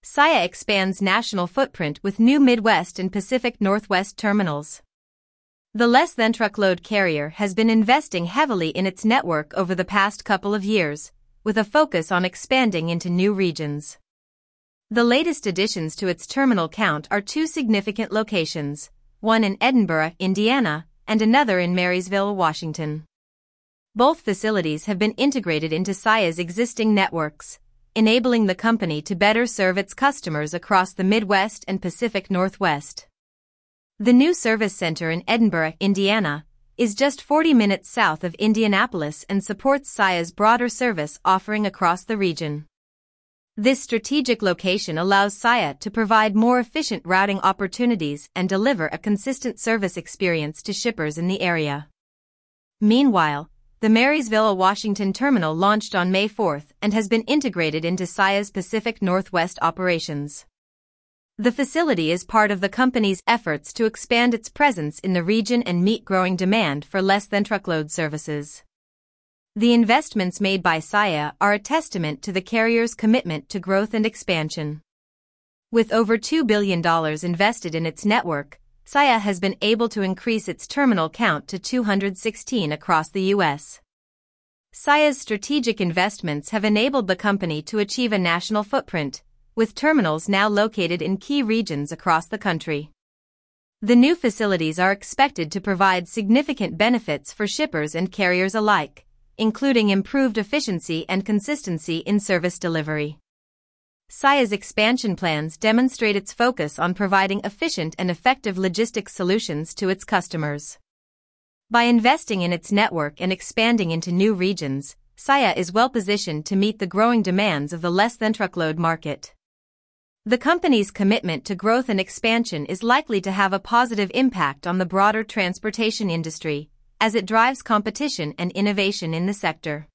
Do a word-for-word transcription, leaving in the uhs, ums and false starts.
Saia expands national footprint with new Midwest and Pacific Northwest terminals. The less-than-truckload carrier has been investing heavily in its network over the past couple of years, with a focus on expanding into new regions. The latest additions to its terminal count are two significant locations, one in Edinburgh, Indiana, and another in Marysville, Washington. Both facilities have been integrated into Saia's existing networks, enabling the company to better serve its customers across the Midwest and Pacific Northwest. The new service center in Edinburgh, Indiana, is just forty minutes south of Indianapolis and supports Saia's broader service offering across the region. This strategic location allows Saia to provide more efficient routing opportunities and deliver a consistent service experience to shippers in the area. Meanwhile, the Marysville, Washington terminal launched on May fourth and has been integrated into Saia's Pacific Northwest operations. The facility is part of the company's efforts to expand its presence in the region and meet growing demand for less-than-truckload services. The investments made by Saia are a testament to the carrier's commitment to growth and expansion. With over two billion dollars invested in its network, Saia has been able to increase its terminal count to two hundred sixteen across the U S. Saia's strategic investments have enabled the company to achieve a national footprint, with terminals now located in key regions across the country. The new facilities are expected to provide significant benefits for shippers and carriers alike, including improved efficiency and consistency in service delivery. Saia's expansion plans demonstrate its focus on providing efficient and effective logistics solutions to its customers. By investing in its network and expanding into new regions, Saia is well-positioned to meet the growing demands of the less-than-truckload market. The company's commitment to growth and expansion is likely to have a positive impact on the broader transportation industry, as it drives competition and innovation in the sector.